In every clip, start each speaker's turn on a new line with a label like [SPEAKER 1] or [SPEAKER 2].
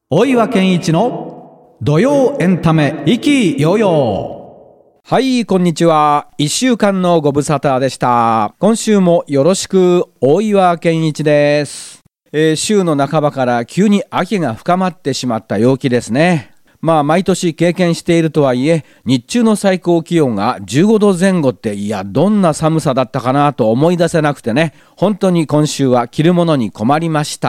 [SPEAKER 1] 大岩健一の土曜エンタメ意気揚々。
[SPEAKER 2] はい、こんにちは。1週間のご無沙汰でした。今週もよろしく。大岩健一です。週の半ばから急に秋が深まってしまった陽気ですね。毎年経験しているとはいえ、日中の最高気温が15度前後って、どんな寒さだったかなと思い出せなくてね、本当に今週は着るものに困りました。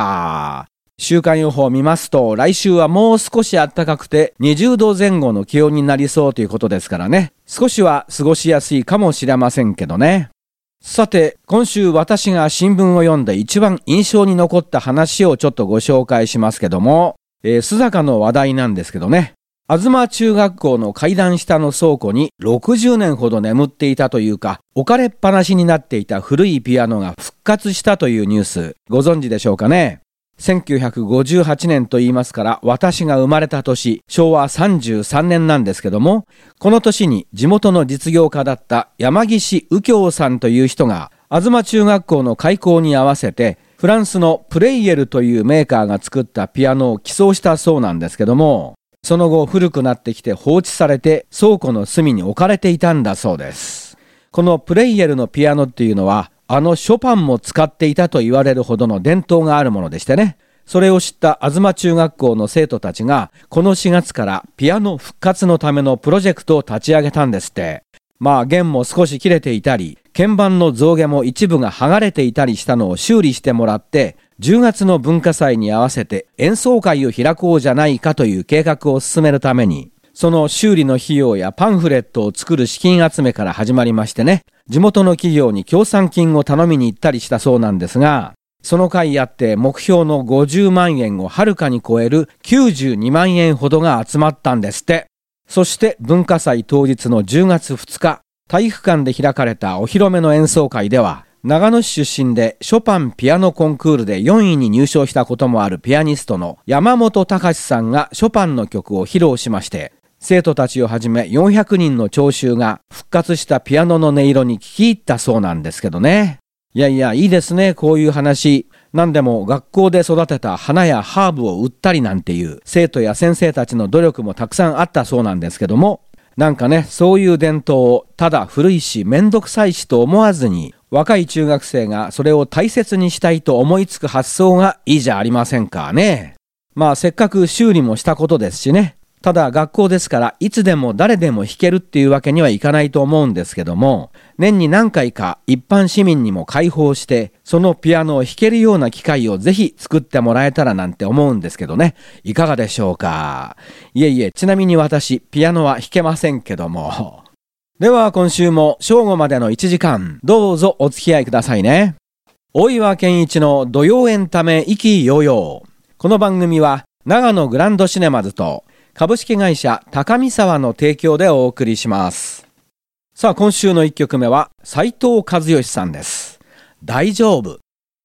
[SPEAKER 2] 週間予報を見ますと、来週はもう少し暖かくて20度前後の気温になりそうということですからね、少しは過ごしやすいかもしれませんけどね。さて、今週私が新聞を読んで一番印象に残った話をちょっとご紹介しますけども、須坂の話題なんですけどね、東中学校の階段下の倉庫に60年ほど眠っていたというか、置かれっぱなしになっていた古いピアノが復活したというニュース、ご存知でしょうかね。1958年と言いますから、私が生まれた年、昭和33年なんですけども、この年に地元の実業家だった山岸右京さんという人が、東中学校の開校に合わせて、フランスのプレイエルというメーカーが作ったピアノを寄贈したそうなんですけども、その後古くなってきて放置されて倉庫の隅に置かれていたんだそうです。このプレイエルのピアノっていうのは、ショパンも使っていたと言われるほどの伝統があるものでしてね、それを知った東中学校の生徒たちがこの4月からピアノ復活のためのプロジェクトを立ち上げたんですって。弦も少し切れていたり、鍵盤の象牙も一部が剥がれていたりしたのを修理してもらって、10月の文化祭に合わせて演奏会を開こうじゃないかという計画を進めるために、その修理の費用やパンフレットを作る資金集めから始まりましてね、地元の企業に協賛金を頼みに行ったりしたそうなんですが、その甲斐あって目標の50万円をはるかに超える92万円ほどが集まったんですって。そして文化祭当日の10月2日、体育館で開かれたお披露目の演奏会では、長野市出身でショパンピアノコンクールで4位に入賞したこともあるピアニストの山本隆さんがショパンの曲を披露しまして、生徒たちをはじめ400人の聴衆が復活したピアノの音色に聞き入ったそうなんですけどね。いいですね、こういう話。何でも学校で育てた花やハーブを売ったりなんていう生徒や先生たちの努力もたくさんあったそうなんですけども、そういう伝統をただ古いしめんどくさいしと思わずに、若い中学生がそれを大切にしたいと思いつく発想がいいじゃありませんかね。せっかく修理もしたことですしね。ただ学校ですからいつでも誰でも弾けるっていうわけにはいかないと思うんですけども、年に何回か一般市民にも開放してそのピアノを弾けるような機会をぜひ作ってもらえたらなんて思うんですけどね、いかがでしょうか。ちなみに私ピアノは弾けませんけども。では今週も正午までの1時間どうぞお付き合いくださいね。大岩健一の土曜エンタメ意気揚々。この番組は長野グランドシネマズと株式会社高見沢の提供でお送りします。さあ今週の1曲目は斉藤和義さんです。大丈夫。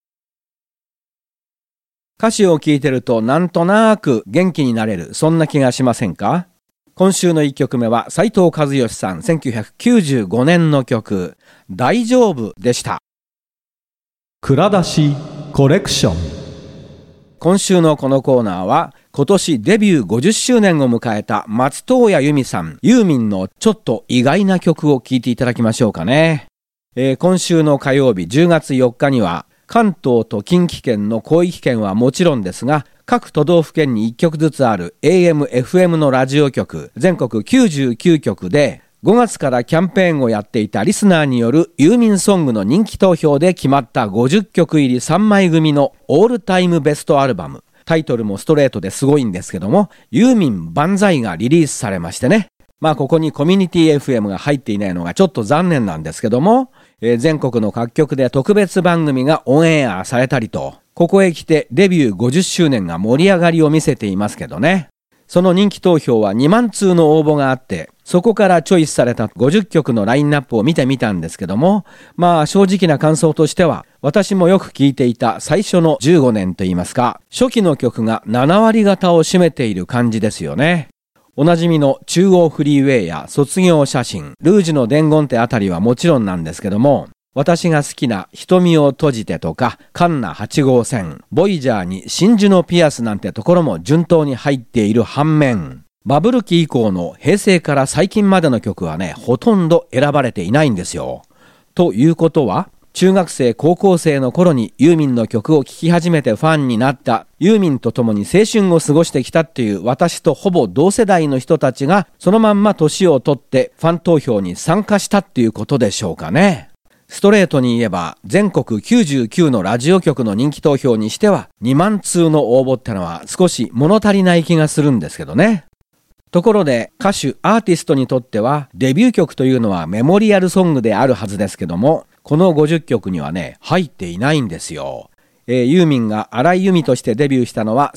[SPEAKER 2] 歌詞を聞いてるとなんとなく元気になれる、そんな気がしませんか。今週の1曲目は斉藤和義さん1995年の曲大丈夫でした。
[SPEAKER 1] 蔵出しコレクション。
[SPEAKER 2] 今週のこのコーナーは今年デビュー50周年を迎えた松任谷由実さん、ユーミンのちょっと意外な曲を聴いていただきましょうかね。今週の火曜日10月4日には関東と近畿圏の広域圏はもちろんですが、各都道府県に1局ずつある AM、FM のラジオ局全国99局で5月からキャンペーンをやっていたリスナーによるユーミンソングの人気投票で決まった50曲入り3枚組のオールタイムベストアルバム、タイトルもストレートですごいんですけども、ユーミン万歳がリリースされましてね、ここにコミュニティ FM が入っていないのがちょっと残念なんですけども、全国の各局で特別番組がオンエアされたりと、ここへ来てデビュー50周年が盛り上がりを見せていますけどね。その人気投票は2万通の応募があって、そこからチョイスされた50曲のラインナップを見てみたんですけども、正直な感想としては、私もよく聴いていた最初の15年といいますか、初期の曲が7割方を占めている感じですよね。おなじみの中央フリーウェイや卒業写真、ルージュの伝言ってあたりはもちろんなんですけども、 私が好きな瞳を閉じてとか、カンナ8号線、ボイジャーに真珠のピアスなんてところも順当に入っている反面、バブル期以降の平成から最近までの曲はね、ほとんど選ばれていないんですよ。ということは、中学生高校生の頃にユーミンの曲を聴き始めてファンになった、ユーミンと共に青春を過ごしてきたっていう私とほぼ同世代の人たちがそのまんま年を取ってファン投票に参加したっていうことでしょうかね。ストレートに言えば全国99のラジオ局の人気投票にしては2万通の応募ってのは少し物足りない気がするんですけどね。ところで歌手アーティストにとってはデビュー曲というのはメモリアルソングであるはずですけども、この50曲にはね入っていないんですよ。ユーミンが荒井由実としてデビューしたのは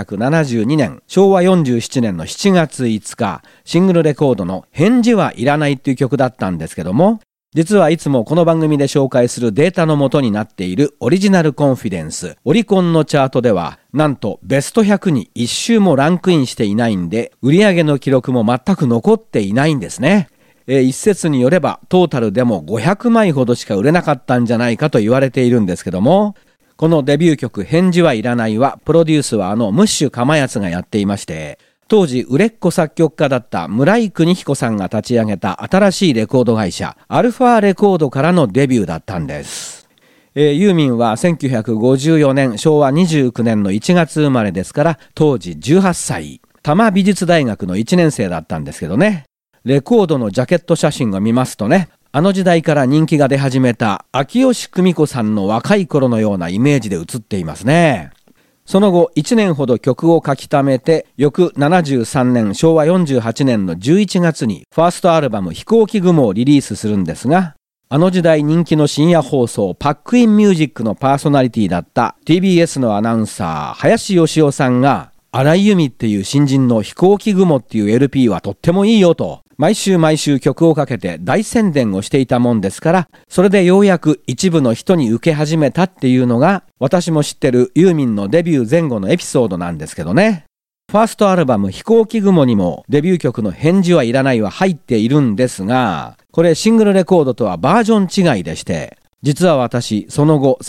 [SPEAKER 2] 1972年昭和47年の7月5日シングルレコードの返事はいらないっていう曲だったんですけども、実はいつもこの番組で紹介するデータの元になっているオリジナルコンフィデンスオリコンのチャートではなんとベスト100に一周もランクインしていないんで、売上の記録も全く残っていないんですね。一説によればトータルでも500枚ほどしか売れなかったんじゃないかと言われているんですけども、このデビュー曲返事はいらないはプロデュースはムッシュかまやつがやっていまして、当時売れっ子作曲家だった村井邦彦さんが立ち上げた新しいレコード会社アルファレコードからのデビューだったんです。ユーミンは1954年昭和29年の1月生まれですから当時18歳、多摩美術大学の1年生だったんですけどね。レコードのジャケット写真を見ますとね、あの時代から人気が出始めた秋吉久美子さんの若い頃のようなイメージで写っていますね。その後1年ほど曲を書き溜めて、翌73年昭和48年の11月にファーストアルバム飛行機雲をリリースするんですが、あの時代人気の深夜放送パックインミュージックのパーソナリティだった TBS のアナウンサー林芳雄さんが、荒井由実っていう新人の飛行機雲っていう LP はとってもいいよと毎週曲をかけて大宣伝をしていたもんですから、それでようやく一部の人に受け始めたっていうのが私も知ってるユーミンのデビュー前後のエピソードなんですけどね。ファーストアルバム飛行機雲にもデビュー曲の返事はいらないは入っているんですが、これシングルレコードとはバージョン違いでして、実は私その後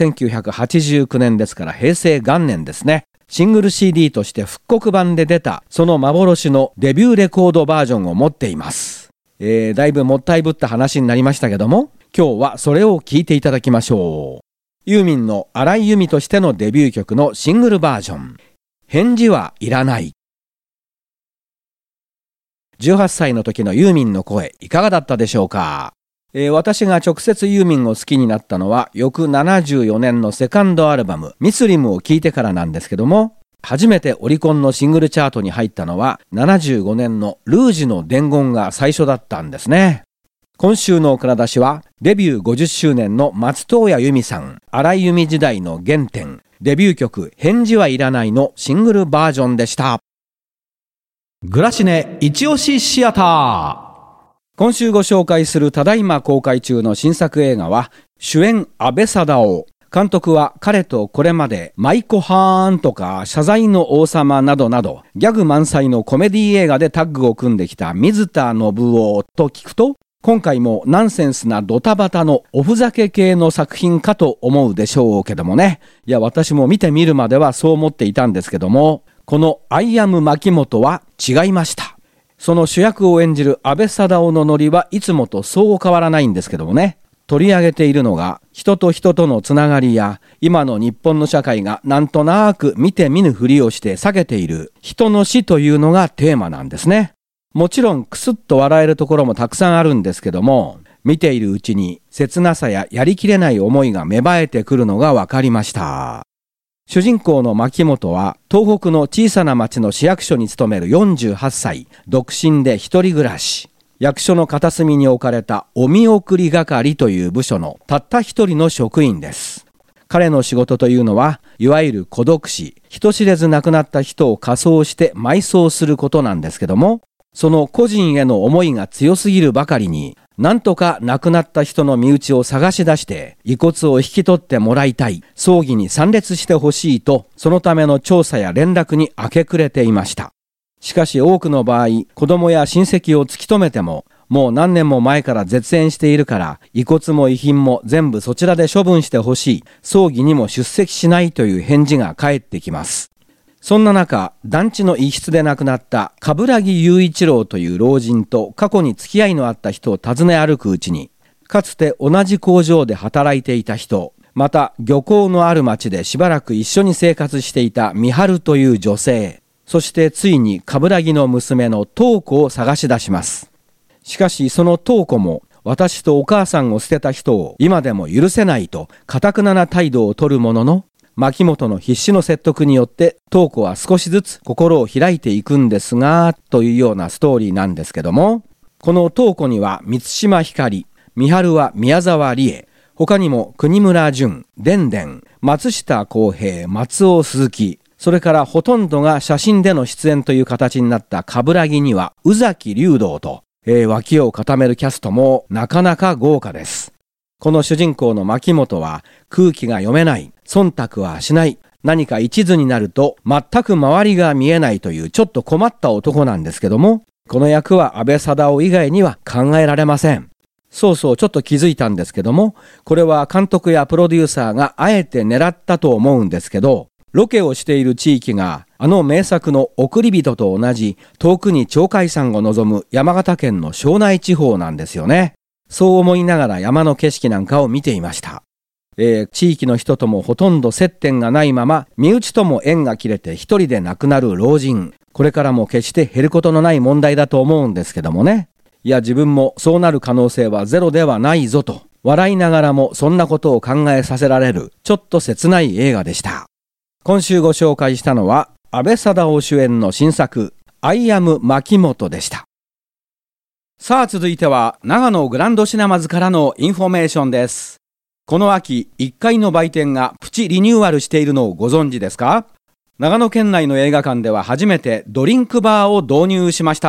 [SPEAKER 2] 1989年ですから平成元年ですね、シングル CD として復刻版で出たその幻のデビューレコードバージョンを持っています。だいぶもったいぶった話になりましたけども、今日はそれを聞いていただきましょう。ユーミンの荒井由実としてのデビュー曲のシングルバージョン、返事はいらない。18歳の時のユーミンの声いかがだったでしょうか。私が直接ユーミンを好きになったのは翌74年のセカンドアルバムミスリムを聴いてからなんですけども、初めてオリコンのシングルチャートに入ったのは75年のルージュの伝言が最初だったんですね。今週の蔵出しはデビュー50周年の松任谷由実さん、荒井由実時代の原点、デビュー曲返事はいらないのシングルバージョンでした。
[SPEAKER 1] グラシネ一押しシアター。
[SPEAKER 2] 今週ご紹介するただいま公開中の新作映画は主演阿部サダヲ、監督は彼とこれまでマイコハーンとか謝罪の王様などなどギャグ満載のコメディ映画でタッグを組んできた水田信夫と聞くと、今回もナンセンスなドタバタのおふざけ系の作品かと思うでしょうけどもね。いや私も見てみるまではそう思っていたんですけども、このアイアム牧本は違いました。その主役を演じる阿部サダヲのノリはいつもとそう変わらないんですけどもね、取り上げているのが人と人とのつながりや、今の日本の社会がなんとなく見て見ぬふりをして避けている人の死というのがテーマなんですね。もちろんクスッと笑えるところもたくさんあるんですけども、見ているうちに切なさややりきれない思いが芽生えてくるのが分かりました。主人公の牧本は東北の小さな町の市役所に勤める48歳、独身で一人暮らし。役所の片隅に置かれたお見送り係という部署のたった一人の職員です。彼の仕事というのは、いわゆる孤独死、人知れず亡くなった人を火葬して埋葬することなんですけども、その個人への思いが強すぎるばかりに、なんとか亡くなった人の身内を探し出して遺骨を引き取ってもらいたい、葬儀に参列してほしいと、そのための調査や連絡に明け暮れていました。しかし多くの場合、子供や親戚を突き止めてももう何年も前から絶縁しているから、遺骨も遺品も全部そちらで処分してほしい。葬儀にも出席しないという返事が返ってきます。そんな中、団地の一室で亡くなった冠城雄一郎という老人と過去に付き合いのあった人を訪ね歩くうちに、かつて同じ工場で働いていた人、また漁港のある町でしばらく一緒に生活していた美春という女性、そしてついに冠城の娘の東子を探し出します。しかしその東子も私とお母さんを捨てた人を今でも許せないと頑なな態度を取るものの、牧本の必死の説得によって東子は少しずつ心を開いていくんですが、というようなストーリーなんですけども、この東子には満島ひかり、美春は宮沢りえ、他にも国村淳、でんでん、松下洸平、松尾鈴木、それからほとんどが写真での出演という形になった冠城には宇崎竜童と、脇を固めるキャストもなかなか豪華です。この主人公の牧本は空気が読めない、忖度はしない、何か一途になると全く周りが見えないというちょっと困った男なんですけども、この役は安倍貞夫以外には考えられません。そうそう、ちょっと気づいたんですけども、これは監督やプロデューサーがあえて狙ったと思うんですけど、ロケをしている地域があの名作の送り人と同じ遠くに鳥海山を望む山形県の庄内地方なんですよね。そう思いながら山の景色なんかを見ていました。地域の人ともほとんど接点がないまま身内とも縁が切れて一人で亡くなる老人、これからも決して減ることのない問題だと思うんですけどもね。いや、自分もそうなる可能性はゼロではないぞと笑いながらもそんなことを考えさせられるちょっと切ない映画でした。今週ご紹介したのは安倍貞夫主演の新作アイアム牧本でした。さあ続いては長野グランドシネマズからのインフォメーションです。この秋1階の売店がプチリニューアルしているのをご存知ですか？長野県内の映画館では初めてドリンクバーを導入しました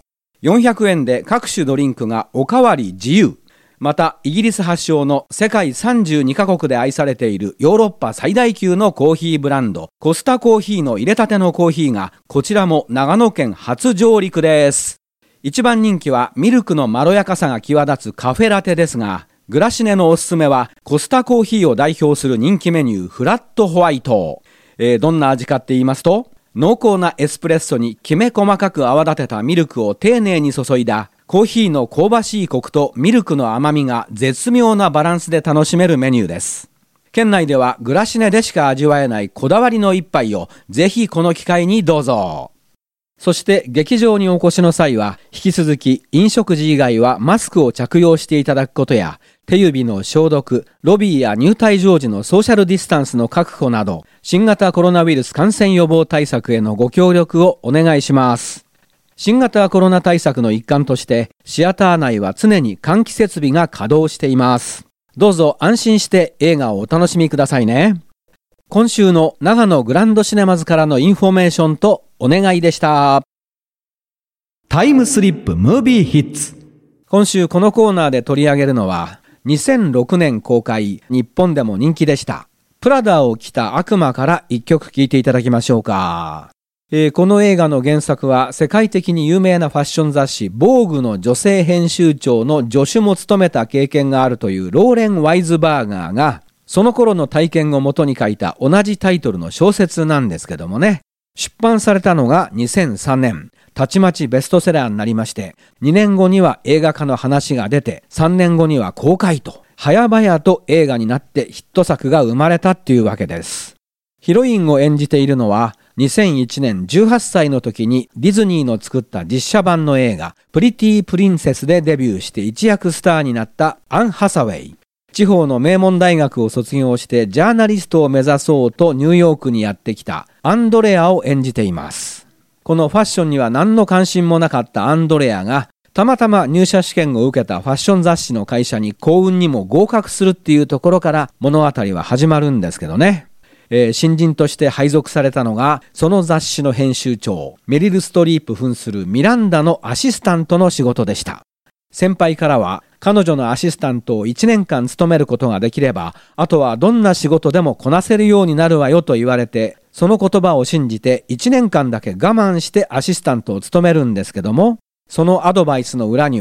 [SPEAKER 2] 。400円で各種ドリンクがおかわり自由。またイギリス発祥の世界32カ国で愛されているヨーロッパ最大級のコーヒーブランドコスタコーヒーの入れたてのコーヒーがこちらも長野県初上陸です。一番人気はミルクのまろやかさが際立つカフェラテですが、グラシネのおすすめはコスタコーヒーを代表する人気メニューフラットホワイト。どんな味かって言いますと、濃厚なエスプレッソにきめ細かく泡立てたミルクを丁寧に注いだコーヒーの香ばしいコクとミルクの甘みが絶妙なバランスで楽しめるメニューです。県内ではグラシネでしか味わえないこだわりの一杯をぜひこの機会にどうぞ。そして劇場にお越しの際は引き続き飲食時以外はマスクを着用していただくことや、手指の消毒、ロビーや入退場時のソーシャルディスタンスの確保など新型コロナウイルス感染予防対策へのご協力をお願いします。新型コロナ対策の一環としてシアター内は常に換気設備が稼働しています。どうぞ安心して映画をお楽しみくださいね。今週の長野グランドシネマズからのインフォメーションとお願いでした。
[SPEAKER 1] タイムスリップムービーヒッツ。
[SPEAKER 2] 今週このコーナーで取り上げるのは2006年公開、日本でも人気でしたプラダを着た悪魔から一曲聴いていただきましょうか。この映画の原作は世界的に有名なファッション雑誌ボーグの女性編集長の助手も務めた経験があるというローレン・ワイズバーガーがその頃の体験をもとに書いた同じタイトルの小説なんですけどもね、出版されたのが2003年、たちまちベストセラーになりまして、2年後には映画化の話が出て、3年後には公開と、早々と映画になってヒット作が生まれたっていうわけです。ヒロインを演じているのは、2001年18歳の時にディズニーの作った実写版の映画、プリティ・プリンセスでデビューして一躍スターになったアン・ハサウェイ。地方の名門大学を卒業してジャーナリストを目指そうとニューヨークにやってきたアンドレアを演じています。このファッションには何の関心もなかったアンドレアがたまたま入社試験を受けたファッション雑誌の会社に幸運にも合格するっていうところから物語は始まるんですけどね。新人として配属されたのがその雑誌の編集長メリル・ストリープ扮するミランダのアシスタントの仕事でした。先輩からは彼女のアシスタントを1年間務めることができればあとはどんな仕事でもこなせるようになるわよと言われて、その言葉を信じて1年間だけ我慢してアシスタントを務めるんですけども、そのアドバイスの裏には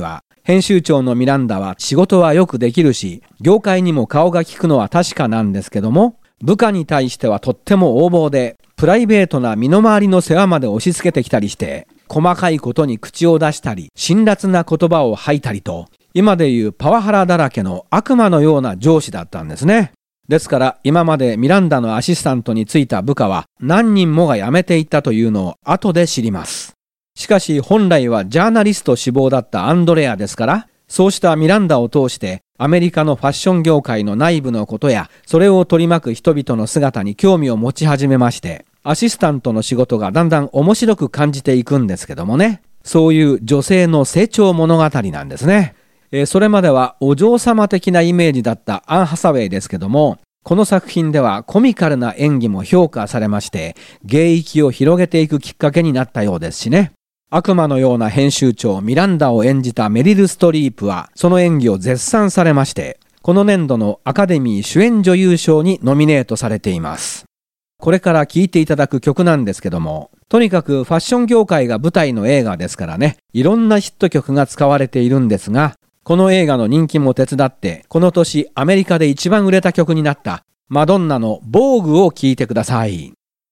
[SPEAKER 2] 編集長のミランダは仕事はよくできるし、業界にも顔が利くのは確かなんですけども、部下に対してはとっても横暴で、プライベートな身の回りの世話まで押し付けてきたりして、細かいことに口を出したり、辛辣な言葉を吐いたりと、今でいうパワハラだらけの悪魔のような上司だったんですね。ですから今までミランダのアシスタントについた部下は何人もが辞めていったというのを後で知ります。しかし本来はジャーナリスト志望だったアンドレアですから、そうしたミランダを通してアメリカのファッション業界の内部のことや、それを取り巻く人々の姿に興味を持ち始めまして、アシスタントの仕事がだんだん面白く感じていくんですけどもね。そういう女性の成長物語なんですね。それまではお嬢様的なイメージだったアン・ハサウェイですけども、この作品ではコミカルな演技も評価されまして、芸域を広げていくきっかけになったようですしね。悪魔のような編集長ミランダを演じたメリル・ストリープはその演技を絶賛されまして、この年度のアカデミー主演女優賞にノミネートされています。これから聴いていただく曲なんですけども、とにかくファッション業界が舞台の映画ですからね、いろんなヒット曲が使われているんですが、この映画の人気も手伝って、この年アメリカで一番売れた曲になったマドンナのボーグを聴いてください。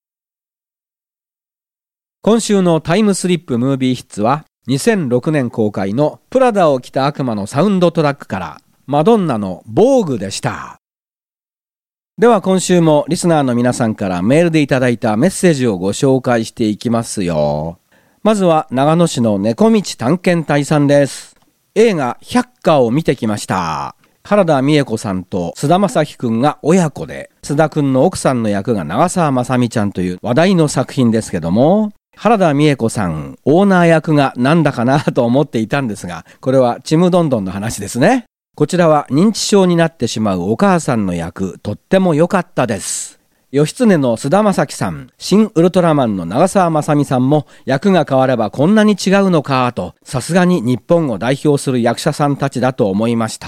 [SPEAKER 2] 今週のタイムスリップムービーヒッツは2006年公開のプラダを着た悪魔のサウンドトラックからマドンナのボーグでした。では今週もリスナーの皆さんからメールでいただいたメッセージをご紹介していきますよ。まずは長野市の猫道探検隊さんです。映画百花を見てきました。原田美恵子さんと菅田将暉くんが親子で、菅田くんの奥さんの役が長澤まさみちゃんという話題の作品ですけども、原田美恵子さん、オーナー役がなんだかなと思っていたんですが、これはちむどんどんの話ですね。こちらは認知症になってしまうお母さんの役、とっても良かったです。義経の菅田将暉さん、新ウルトラマンの長澤まさみさんも役が変わればこんなに違うのかと、さすがに日本を代表する役者さんたちだと思いました。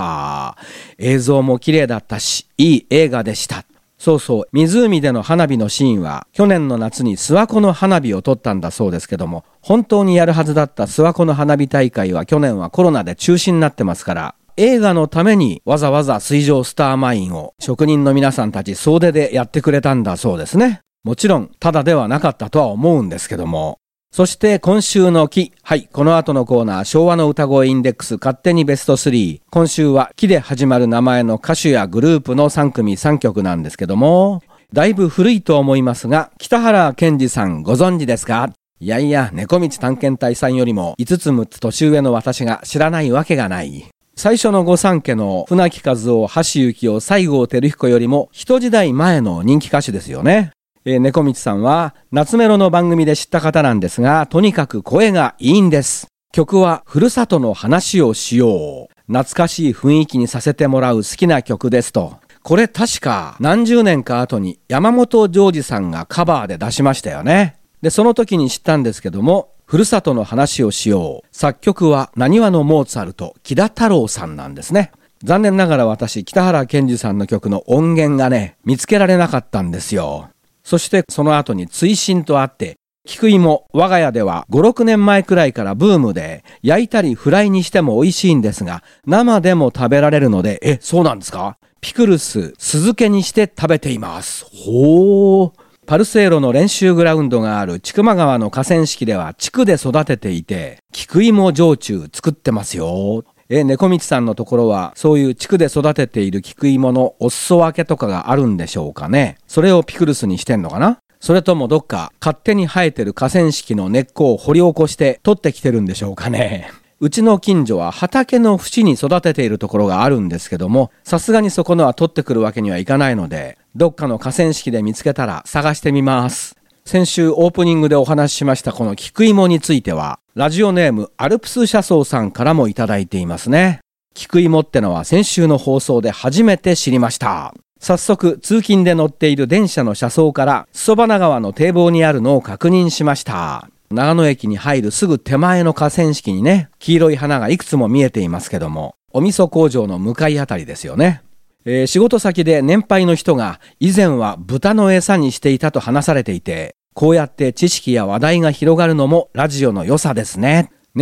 [SPEAKER 2] 映像も綺麗だったし、いい映画でした。そうそう、湖での花火のシーンは去年の夏に諏訪湖の花火を撮ったんだそうですけども、本当にやるはずだった諏訪湖の花火大会は去年はコロナで中止になってますから、映画のためにわざわざ水上スターマインを職人の皆さんたち総出でやってくれたんだそうですね。もちろんただではなかったとは思うんですけども。そして今週の木、はい、この後のコーナー、昭和の歌声インデックス勝手にベスト3。今週は木で始まる名前の歌手やグループの3組3曲なんですけども、だいぶ古いと思いますが、北原健二さんご存知ですか？いやいや、猫道探検隊さんよりも5つ6つ年上の私が知らないわけがない。最初の御三家の船木和夫、橋幸夫、西郷輝彦よりも一時代前の人気歌手ですよね。猫道さんは夏メロの番組で知った方なんですが、とにかく声がいいんです。曲はふるさとの話をしよう。懐かしい雰囲気にさせてもらう好きな曲ですと。これ確か何十年か後に山本譲二さんがカバーで出しましたよね。で、その時に知ったんですけども、ふるさとの話をしよう。作曲は浪速のモーツァルト、木田太郎さんなんですね。残念ながら私、北原健二さんの曲の音源がね、見つけられなかったんですよ。そしてその後に追伸とあって、菊芋、我が家では5、6年前くらいからブームで、焼いたりフライにしても美味しいんですが、生でも食べられるので、そうなんですか？ピクルス、酢漬けにして食べています。ほー。パルセーロの練習グラウンドがある千曲川の河川敷では地区で育てていて、菊芋焼酎作ってますよ。猫道さんのところはそういう地区で育てている菊芋のお裾分けとかがあるんでしょうかね。それをピクルスにしてんのかな？それともどっか勝手に生えてる河川敷の根っこを掘り起こして取ってきてるんでしょうかね。うちの近所は畑の縁に育てているところがあるんですけども、さすがにそこのは取ってくるわけにはいかないので、どっかの河川敷で見つけたら探してみます。先週オープニングでお話ししましたこの菊芋については、ラジオネームアルプス車窓さんからもいただいていますね。菊芋ってのは先週の放送で初めて知りました。早速通勤で乗っている電車の車窓から裾花川の堤防にあるのを確認しました。長野駅に入るすぐ手前の河川敷にね、黄色い花がいくつも見えていますけども、お味噌工場の向かいあたりですよね。仕事先で年配の人が以前は豚の餌にしていたと話されていて、こうやって知識や話題が広がるのもラジオの良さですね。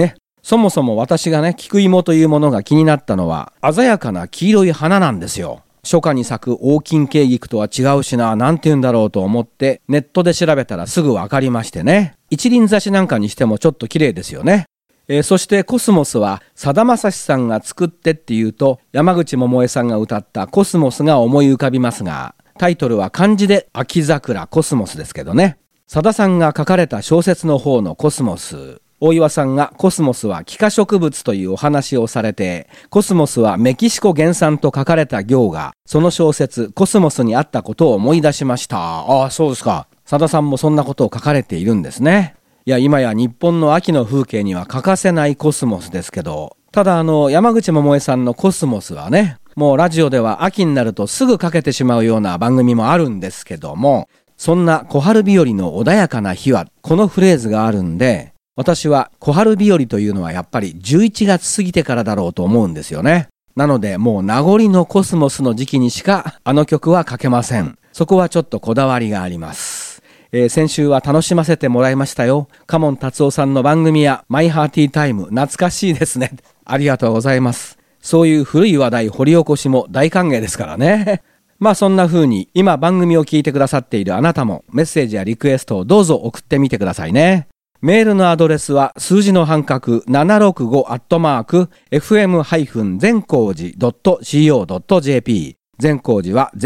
[SPEAKER 2] そもそも私がね、菊芋というものが気になったのは、鮮やかな黄色い花なんですよ。初夏に咲く黄金桂菊とは違うしな、なんて言うんだろうと思って、ネットで調べたらすぐわかりましてね。一輪挿しなんかにしてもちょっと綺麗ですよね。そしてコスモスは、さだまさしさんが作ってっていうと、山口百恵さんが歌ったコスモスが思い浮かびますが、タイトルは漢字で秋桜コスモスですけどね。さださんが書かれた小説の方のコスモス、大岩さんがコスモスは幾何植物というお話をされて、コスモスはメキシコ原産と書かれた行が、その小説コスモスにあったことを思い出しました。ああ、そうですか。さださんもそんなことを書かれているんですね。いや、今や日本の秋の風景には欠かせないコスモスですけど、ただ山口百恵さんのコスモスはね、もうラジオでは秋になるとすぐかけてしまうような番組もあるんですけども、そんな小春日和の穏やかな日は、このフレーズがあるんで、私は小春日和というのはやっぱり11月過ぎてからだろうと思うんですよね。なのでもう名残のコスモスの時期にしかあの曲は書けません。そこはちょっとこだわりがあります。先週は楽しませてもらいましたよ。カモン達夫さんの番組やマイハーティータイム、懐かしいですね。ありがとうございます。そういう古い話題掘り起こしも大歓迎ですからね。まあそんな風に今番組を聞いてくださっているあなたもメッセージやリクエストをどうぞ送ってみてくださいね。メールのアドレスは数字の半角 765@fm-全光寺.co.jp、 全光寺は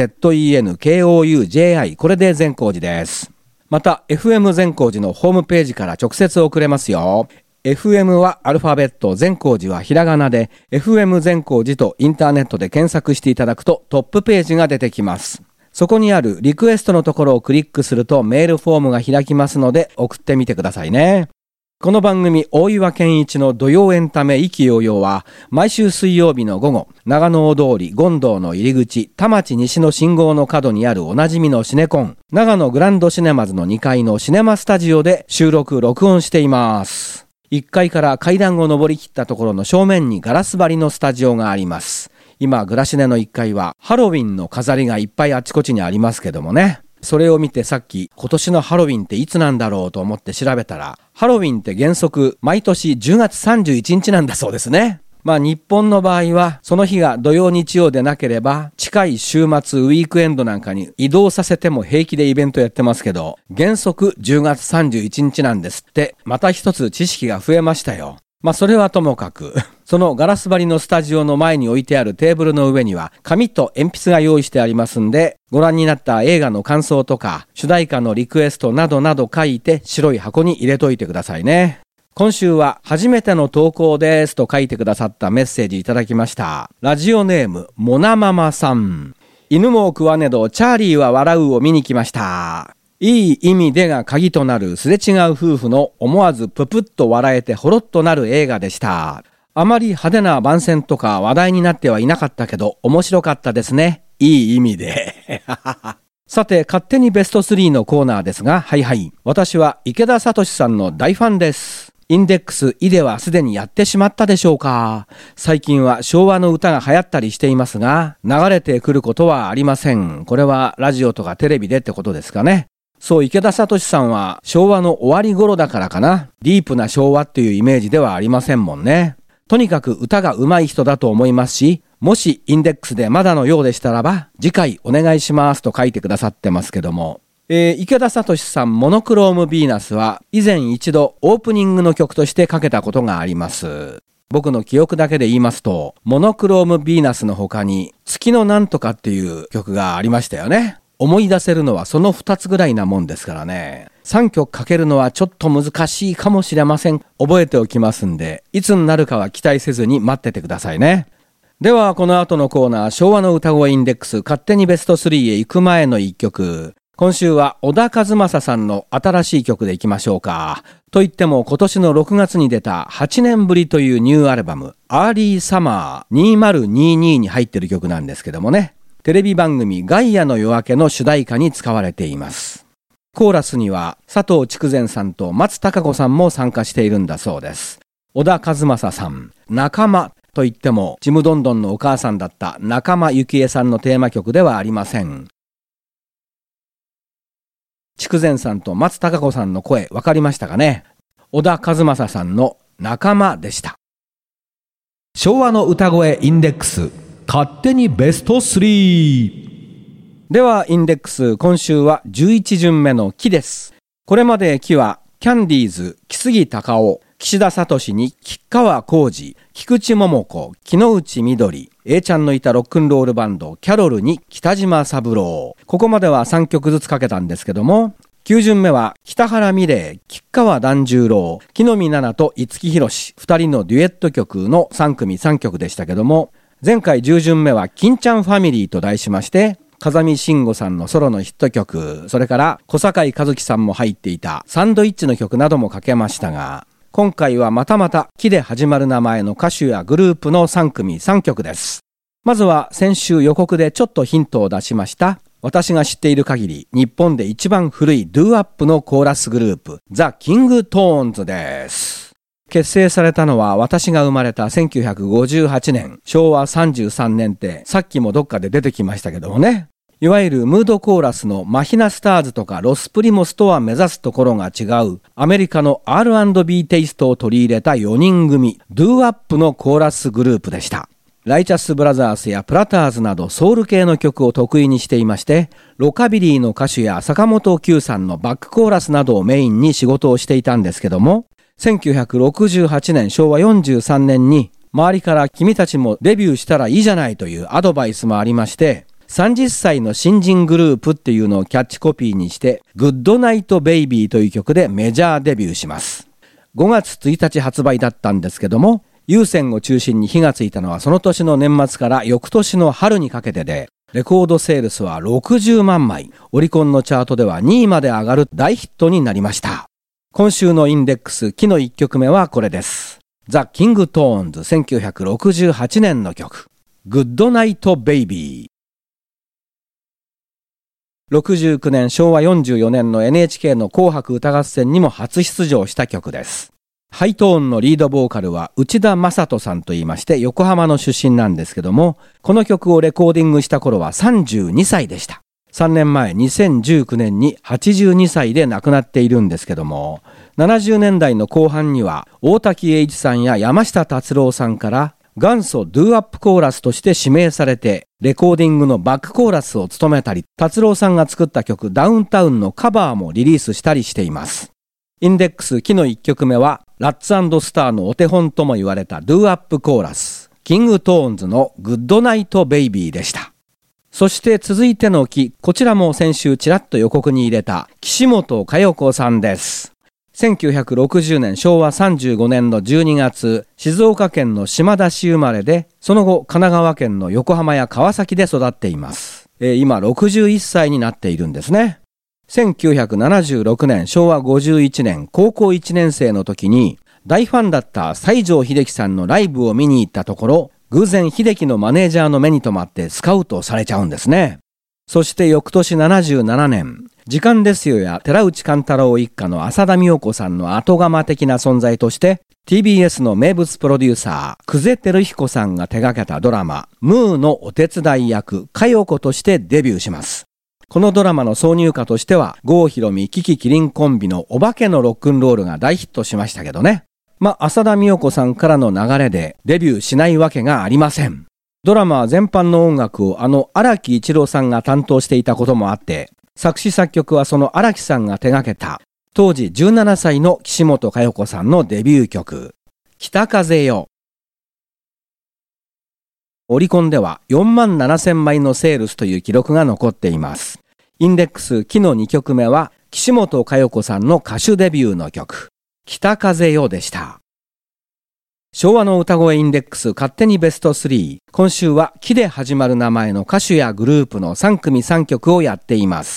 [SPEAKER 2] ZENKOUJI、 これで全光寺です。また FM 全光寺のホームページから直接送れますよ。 FM はアルファベット、全光寺はひらがなで FM 全光寺とインターネットで検索していただくとトップページが出てきます。そこにあるリクエストのところをクリックするとメールフォームが開きますので送ってみてくださいね。この番組大岩健一の土曜エンタメ意気揚々は毎週水曜日の午後、長野大通り権堂の入り口田町西の信号の角にあるおなじみのシネコン長野グランドシネマズの2階のシネマスタジオで収録録音しています。1階から階段を上りきったところの正面にガラス張りのスタジオがあります。今グラシネの1階はハロウィンの飾りがいっぱいあちこちにありますけどもね、それを見てさっき今年のハロウィンっていつなんだろうと思って調べたら、ハロウィンって原則毎年10月31日なんだそうですね。まあ日本の場合はその日が土曜日曜でなければ近い週末ウィークエンドなんかに移動させても平気でイベントやってますけど、原則10月31日なんですって。また一つ知識が増えましたよ。まあそれはともかくそのガラス張りのスタジオの前に置いてあるテーブルの上には紙と鉛筆が用意してありますんで、ご覧になった映画の感想とか主題歌のリクエストなどなど書いて白い箱に入れといてくださいね。今週は初めての投稿ですと書いてくださったメッセージいただきました。ラジオネームモナママさん。犬も食わねどチャーリーは笑うを見に来ました。いい意味でが鍵となるすれ違う夫婦の思わずププッと笑えてほろっとなる映画でした。あまり派手な番宣とか話題になってはいなかったけど面白かったですね。いい意味で。さて、勝手にベスト3のコーナーですが、はいはい。私は池田聡さんの大ファンです。インデックスイではすでにやってしまったでしょうか。最近は昭和の歌が流行ったりしていますが、流れてくることはありません。これはラジオとかテレビでってことですかね。そう、池田聡さんは昭和の終わり頃だからかな。ディープな昭和っていうイメージではありませんもんね。とにかく歌が上手い人だと思いますし、もしインデックスでまだのようでしたらば、次回お願いしますと書いてくださってますけども。池田聡さんモノクロームヴィーナスは以前一度オープニングの曲としてかけたことがあります。僕の記憶だけで言いますと、モノクロームヴィーナスの他に月のなんとかっていう曲がありましたよね。思い出せるのはその2つぐらいなもんですからね。3曲かけるのはちょっと難しいかもしれません。覚えておきますんで、いつになるかは期待せずに待っててくださいね。ではこの後のコーナー、昭和の歌声インデックス勝手にベスト3へ行く前の1曲。今週は小田和正さんの新しい曲でいきましょうか。といっても今年の6月に出た8年ぶりというニューアルバム、アーリーサマー2022に入ってる曲なんですけどもね。テレビ番組ガイアの夜明けの主題歌に使われています。コーラスには佐藤筑前さんと松たか子さんも参加しているんだそうです。小田和正さん、仲間といってもちむどんどんのお母さんだった仲間由紀恵さんのテーマ曲ではありません。筑前さんと松たか子さんの声分かりましたかね。小田和正さんの仲間でした。
[SPEAKER 1] 昭和の歌声インデックス、勝手にベスト3。
[SPEAKER 2] ではインデックス、今週は11巡目の木です。これまで木はキャンディーズ、木杉隆夫、岸田聡に吉川晃司、菊池桃子、木之内みどり、A ちゃんのいたロックンロールバンドキャロルに北島三郎、ここまでは3曲ずつかけたんですけども、9巡目は北原美玲、吉川團十郎、木の実奈々と五木ひろし2人のデュエット曲の3組3曲でしたけども、前回10巡目は金ちゃんファミリーと題しまして、風見慎吾さんのソロのヒット曲、それから小坂井和樹さんも入っていたサンドイッチの曲などもかけましたが、今回はまたまた木で始まる名前の歌手やグループの3組3曲です。まずは先週予告でちょっとヒントを出しました、私が知っている限り日本で一番古いドゥアップのコーラスグループザ・キングトーンズです。結成されたのは私が生まれた1958年、昭和33年ってさっきもどっかで出てきましたけどもね。いわゆるムードコーラスのマヒナスターズとかロスプリモスとは目指すところが違うアメリカの R&B テイストを取り入れた4人組ドゥアップのコーラスグループでした。ライチャスブラザースやプラターズなどソウル系の曲を得意にしていまして、ロカビリーの歌手や坂本九さんのバックコーラスなどをメインに仕事をしていたんですけども、1968年昭和43年に周りから君たちもデビューしたらいいじゃないというアドバイスもありまして、30歳の新人グループっていうのをキャッチコピーにしてグッドナイトベイビーという曲でメジャーデビューします。5月1日発売だったんですけども、有線を中心に火がついたのはその年の年末から翌年の春にかけてで、レコードセールスは60万枚、オリコンのチャートでは2位まで上がる大ヒットになりました。今週のインデックス木の1曲目はこれです。ザ・キングトーンズ1968年の曲、グッドナイトベイビー。69年昭和44年の NHK の紅白歌合戦にも初出場した曲です。ハイトーンのリードボーカルは内田正人さんと言いまして横浜の出身なんですけども、この曲をレコーディングした頃は32歳でした。3年前2019年に82歳で亡くなっているんですけども、70年代の後半には大滝栄一さんや山下達郎さんから元祖ドゥアップコーラスとして指名されてレコーディングのバックコーラスを務めたり、達郎さんが作った曲ダウンタウンのカバーもリリースしたりしています。インデックス木の1曲目はラッツ&スターのお手本とも言われたドゥアップコーラス、キングトーンズのグッドナイトベイビーでした。そして続いての木、こちらも先週ちらっと予告に入れた岸本佳代子さんです。1960年昭和35年の12月、静岡県の島田市生まれで、その後神奈川県の横浜や川崎で育っています。今61歳になっているんですね。1976年昭和51年高校1年生の時に大ファンだった西城秀樹さんのライブを見に行ったところ、偶然秀樹のマネージャーの目に留まってスカウトされちゃうんですね。そして翌年77年、時間ですよや寺内貫太郎一家の浅田美代子さんの後釜的な存在として TBS の名物プロデューサー久世照彦さんが手掛けたドラマムーのお手伝い役佳代子としてデビューします。このドラマの挿入歌としては郷ひろみキキキリンコンビのお化けのロックンロールが大ヒットしましたけどね。浅田美代子さんからの流れでデビューしないわけがありません。ドラマ全般の音楽を荒木一郎さんが担当していたこともあって、作詞作曲はその荒木さんが手掛けた当時17歳の岸本佳代子さんのデビュー曲北風よ。オリコンでは47,000枚のセールスという記録が残っています。インデックス木の2曲目は岸本佳代子さんの歌手デビューの曲北風よでした。昭和の歌声インデックス勝手にベスト3。今週は木で始まる名前の歌手やグループの3組3曲をやっています。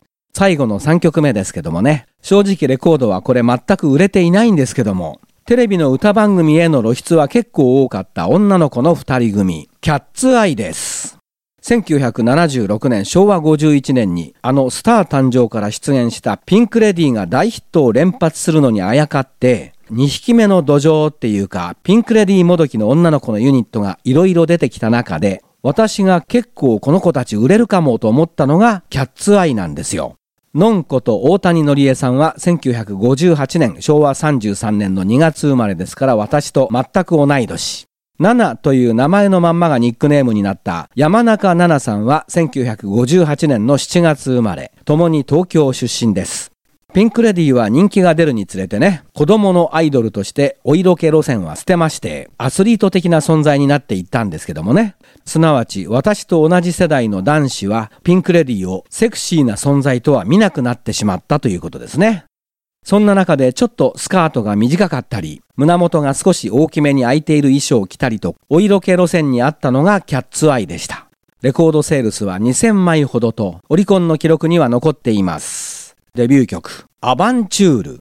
[SPEAKER 2] 最後の3曲目ですけどもね、正直レコードはこれ全く売れていないんですけども、テレビの歌番組への露出は結構多かった女の子の2人組、キャッツアイです。1976年昭和51年にスター誕生から出現したピンクレディーが大ヒットを連発するのにあやかって2匹目の土壌っていうかピンクレディーもどきの女の子のユニットがいろいろ出てきた中で、私が結構この子たち売れるかもと思ったのがキャッツアイなんですよ。 のんこと大谷則江さんは1958年、昭和33年の2月生まれですから私と全く同い年。ナナという名前のまんまがニックネームになった山中奈々さんは1958年の7月生まれ、共に東京出身です。ピンクレディーは人気が出るにつれてね、子供のアイドルとしてお色気路線は捨てまして、アスリート的な存在になっていったんですけどもね。すなわち私と同じ世代の男子はピンクレディーをセクシーな存在とは見なくなってしまったということですね。そんな中でちょっとスカートが短かったり、胸元が少し大きめに開いている衣装を着たりと、お色気路線にあったのがキャッツアイでした。レコードセールスは2000枚ほどと、オリコンの記録には残っています。デビュー曲、アバンチュール。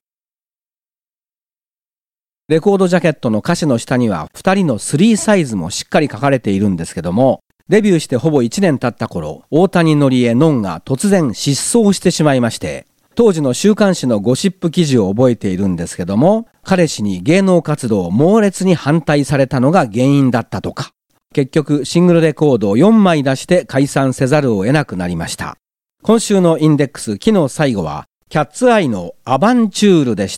[SPEAKER 2] レコードジャケットの歌詞の下には2人の3サイズもしっかり書かれているんですけども、デビューしてほぼ1年経った頃、大谷則江のんが突然失踪してしまいまして、当時の週刊誌のゴシップ記事を覚えているんですけども、彼氏に芸能活動を猛烈に反対されたのが原因だったとか。結局シングルレコードを4枚出して解散せざるを得なくなりました。今週のインデックス、昨日最後はキャッツアイのアバンチュールでした。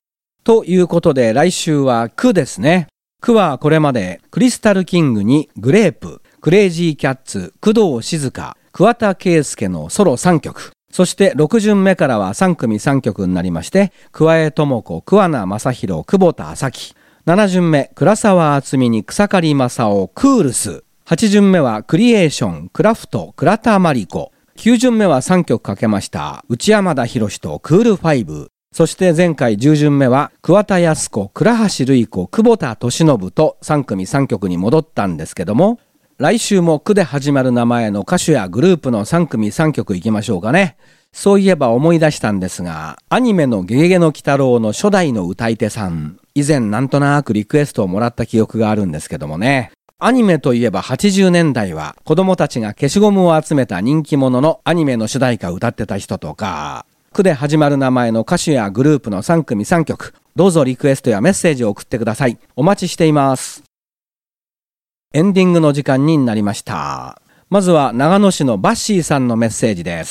[SPEAKER 2] ということで来週はクですね。クはこれまでクリスタルキングにグレープ、クレイジーキャッツ、工藤静香、桑田佳祐のソロ3曲。そして6巡目からは3組3曲になりまして、桑江智子、桑名正宏、久保田朝樹。7巡目、倉沢敦美に草刈正雄、クールス。8巡目はクリエーション、クラフト、倉田真理子。9巡目は3曲かけました、内山田博とクールファイブ。そして前回10巡目は桑田靖子、倉橋瑠衣子、久保田利伸と3組3曲に戻ったんですけども、来週も句で始まる名前の歌手やグループの3組3曲いきましょうかね。そういえば思い出したんですが、アニメのゲゲゲの鬼太郎の初代の歌い手さん、以前なんとなくリクエストをもらった記憶があるんですけどもね。アニメといえば80年代は子供たちが消しゴムを集めた人気者のアニメの主題歌を歌ってた人とか、句で始まる名前の歌手やグループの3組3曲、どうぞリクエストやメッセージを送ってください。お待ちしています。エンディングの時間になりました。まずは長野市のバッシーさんのメッセージです。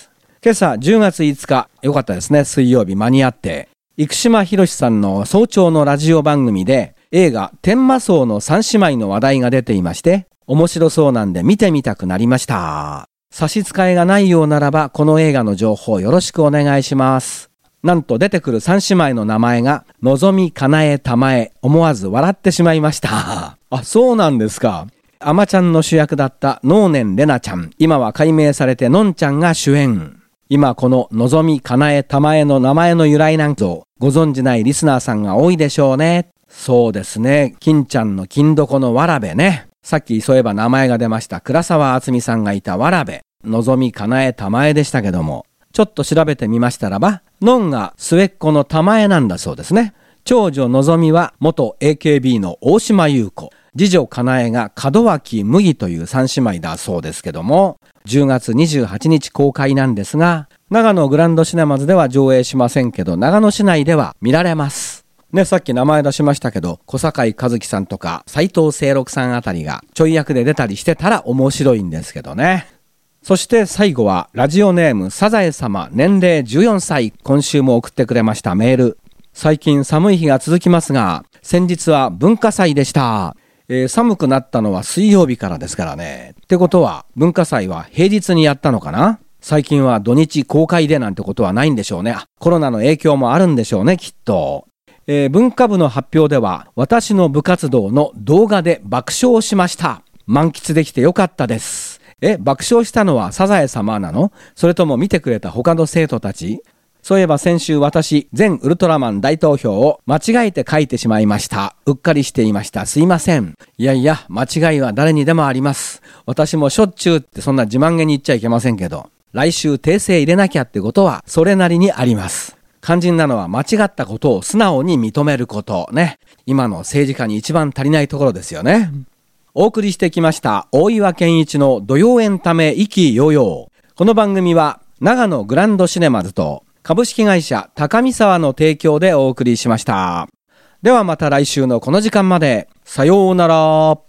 [SPEAKER 2] 今朝10月5日、よかったですね、水曜日間に合って、生島博さんの早朝のラジオ番組で映画天魔荘の三姉妹の話題が出ていまして、面白そうなんで見てみたくなりました。差し支えがないようならばこの映画の情報よろしくお願いします。なんと出てくる三姉妹の名前がのぞみ、かなえ、たまえ、思わず笑ってしまいました。あ、そうなんですか。あまちゃんの主役だった能年玲奈ちゃん、今は改名されてのんちゃんが主演。今こののぞみ、かなえ、たまえの名前の由来なんぞご存じないリスナーさんが多いでしょうね。そうですね、金ちゃんの金床のわらべね。さっきそういえば名前が出ました倉沢敦美さんがいたわらべ、のぞみ、かなえ、たまえでしたけども、ちょっと調べてみましたらば、のんが末っ子のたまえなんだそうですね。長女のぞみは元 AKB の大島優子、次女かなえが門脇麦という三姉妹だそうですけども、10月28日公開なんですが、長野グランドシネマズでは上映しませんけど、長野市内では見られますね。さっき名前出しましたけど、小堺一樹さんとか斉藤清六さんあたりがちょい役で出たりしてたら面白いんですけどね。そして最後はラジオネームサザエ様、年齢14歳、今週も送ってくれましたメール。最近寒い日が続きますが、先日は文化祭でした。寒くなったのは水曜日からですからね。ってことは文化祭は平日にやったのかな。最近は土日公開でなんてことはないんでしょうね。コロナの影響もあるんでしょうね、きっと。文化部の発表では、私の部活動の動画で爆笑しました。満喫できてよかったです。爆笑したのはサザエ様なの？それとも見てくれた他の生徒たち？そういえば先週私、全ウルトラマン大投票を間違えて書いてしまいました。うっかりしていました。すいません。いやいや、間違いは誰にでもあります。私もしょっちゅうってそんな自慢げに言っちゃいけませんけど、来週訂正入れなきゃってことはそれなりにあります。肝心なのは間違ったことを素直に認めることね。今の政治家に一番足りないところですよね。お送りしてきました大岩健一の土曜エンタメ意気揚々。この番組は長野グランドシネマズと株式会社高見沢の提供でお送りしました。ではまた来週のこの時間まで。さようなら。